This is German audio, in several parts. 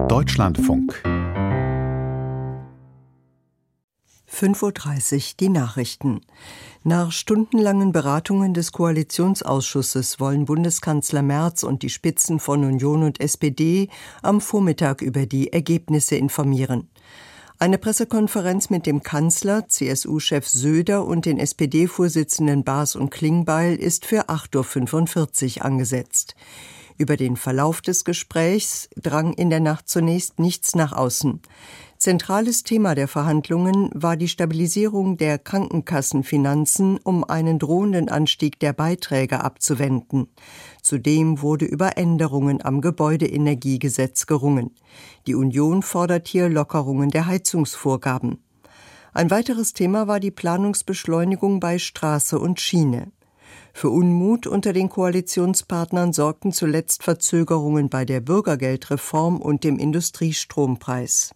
Deutschlandfunk 5:30 Uhr die Nachrichten. Nach stundenlangen Beratungen des Koalitionsausschusses wollen Bundeskanzler Merz und die Spitzen von Union und SPD am Vormittag über die Ergebnisse informieren. Eine Pressekonferenz mit dem Kanzler, CSU-Chef Söder und den SPD-Vorsitzenden Baas und Klingbeil ist für 8:45 Uhr angesetzt. Über den Verlauf des Gesprächs drang in der Nacht zunächst nichts nach außen. Zentrales Thema der Verhandlungen war die Stabilisierung der Krankenkassenfinanzen, um einen drohenden Anstieg der Beiträge abzuwenden. Zudem wurde über Änderungen am Gebäudeenergiegesetz gerungen. Die Union fordert hier Lockerungen der Heizungsvorgaben. Ein weiteres Thema war die Planungsbeschleunigung bei Straße und Schiene. Für Unmut unter den Koalitionspartnern sorgten zuletzt Verzögerungen bei der Bürgergeldreform und dem Industriestrompreis.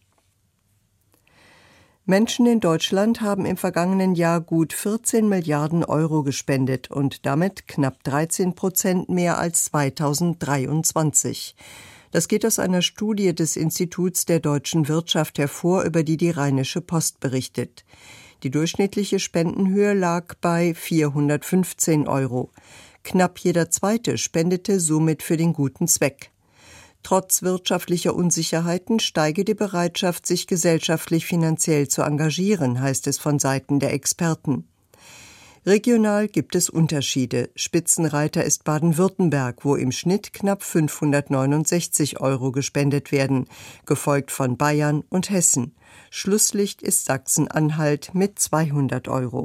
Menschen in Deutschland haben im vergangenen Jahr gut 14 Milliarden Euro gespendet und damit knapp 13% mehr als 2023. Das geht aus einer Studie des Instituts der deutschen Wirtschaft hervor, über die Rheinische Post berichtet. Die durchschnittliche Spendenhöhe lag bei 415 Euro. Knapp jeder Zweite spendete somit für den guten Zweck. Trotz wirtschaftlicher Unsicherheiten steige die Bereitschaft, sich gesellschaftlich finanziell zu engagieren, heißt es von Seiten der Experten. Regional gibt es Unterschiede. Spitzenreiter ist Baden-Württemberg, wo im Schnitt knapp 569 Euro gespendet werden, gefolgt von Bayern und Hessen. Schlusslicht ist Sachsen-Anhalt mit 200 Euro.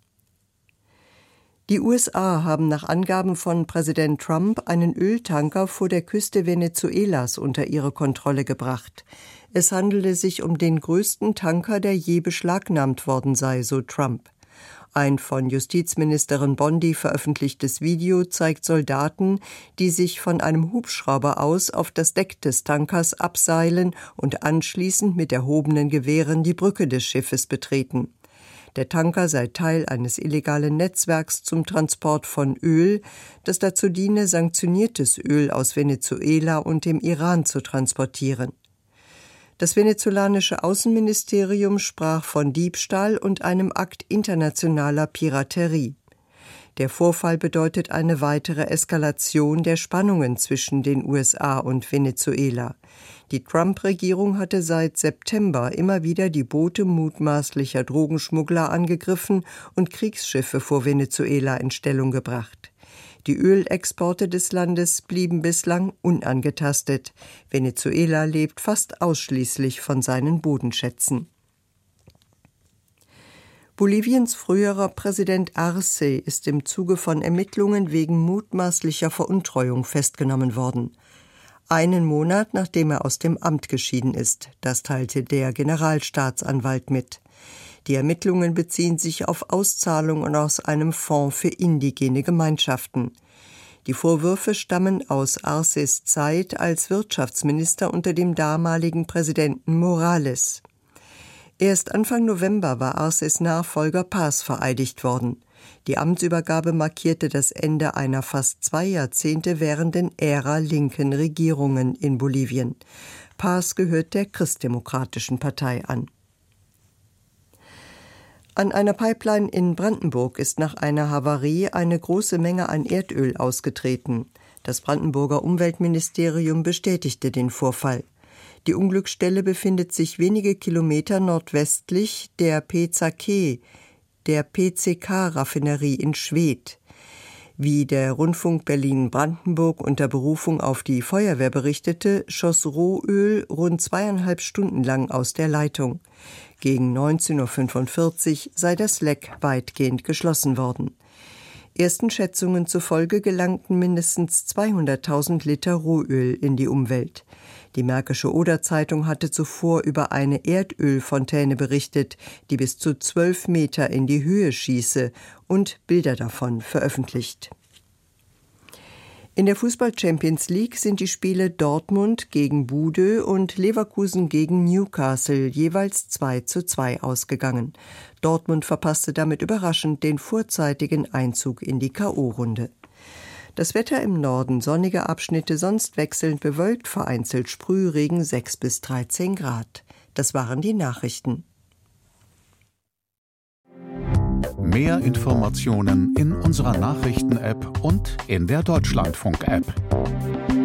Die USA haben nach Angaben von Präsident Trump einen Öltanker vor der Küste Venezuelas unter ihre Kontrolle gebracht. Es handele sich um den größten Tanker, der je beschlagnahmt worden sei, so Trump. Ein von Justizministerin Bondi veröffentlichtes Video zeigt Soldaten, die sich von einem Hubschrauber aus auf das Deck des Tankers abseilen und anschließend mit erhobenen Gewehren die Brücke des Schiffes betreten. Der Tanker sei Teil eines illegalen Netzwerks zum Transport von Öl, das dazu diene, sanktioniertes Öl aus Venezuela und dem Iran zu transportieren. Das venezolanische Außenministerium sprach von Diebstahl und einem Akt internationaler Piraterie. Der Vorfall bedeutet eine weitere Eskalation der Spannungen zwischen den USA und Venezuela. Die Trump-Regierung hatte seit September immer wieder die Boote mutmaßlicher Drogenschmuggler angegriffen und Kriegsschiffe vor Venezuela in Stellung gebracht. Die Ölexporte des Landes blieben bislang unangetastet. Venezuela lebt fast ausschließlich von seinen Bodenschätzen. Boliviens früherer Präsident Arce ist im Zuge von Ermittlungen wegen mutmaßlicher Veruntreuung festgenommen worden. Einen Monat, nachdem er aus dem Amt geschieden ist. Das teilte der Generalstaatsanwalt mit. Die Ermittlungen beziehen sich auf Auszahlungen aus einem Fonds für indigene Gemeinschaften. Die Vorwürfe stammen aus Arces Zeit als Wirtschaftsminister unter dem damaligen Präsidenten Morales. Erst Anfang November war Arces Nachfolger Paz vereidigt worden. Die Amtsübergabe markierte das Ende einer fast 2 Jahrzehnte währenden Ära linken Regierungen in Bolivien. Paz gehört der Christdemokratischen Partei an. An einer Pipeline in Brandenburg ist nach einer Havarie eine große Menge an Erdöl ausgetreten. Das Brandenburger Umweltministerium bestätigte den Vorfall. Die Unglücksstelle befindet sich wenige Kilometer nordwestlich der PZK, der PCK-Raffinerie in Schwedt. Wie der Rundfunk Berlin-Brandenburg unter Berufung auf die Feuerwehr berichtete, schoss Rohöl rund 2,5 Stunden lang aus der Leitung. Gegen 19:45 Uhr sei das Leck weitgehend geschlossen worden. Ersten Schätzungen zufolge gelangten mindestens 200.000 Liter Rohöl in die Umwelt. Die Märkische Oder-Zeitung hatte zuvor über eine Erdölfontäne berichtet, die bis zu 12 Meter in die Höhe schieße und Bilder davon veröffentlicht. In der Fußball-Champions League sind die Spiele Dortmund gegen Bude und Leverkusen gegen Newcastle jeweils 2:2 ausgegangen. Dortmund verpasste damit überraschend den vorzeitigen Einzug in die K.O.-Runde. Das Wetter im Norden: sonnige Abschnitte, sonst wechselnd bewölkt, vereinzelt Sprühregen, 6 bis 13 Grad. Das waren die Nachrichten. Mehr Informationen in unserer Nachrichten-App und in der Deutschlandfunk-App.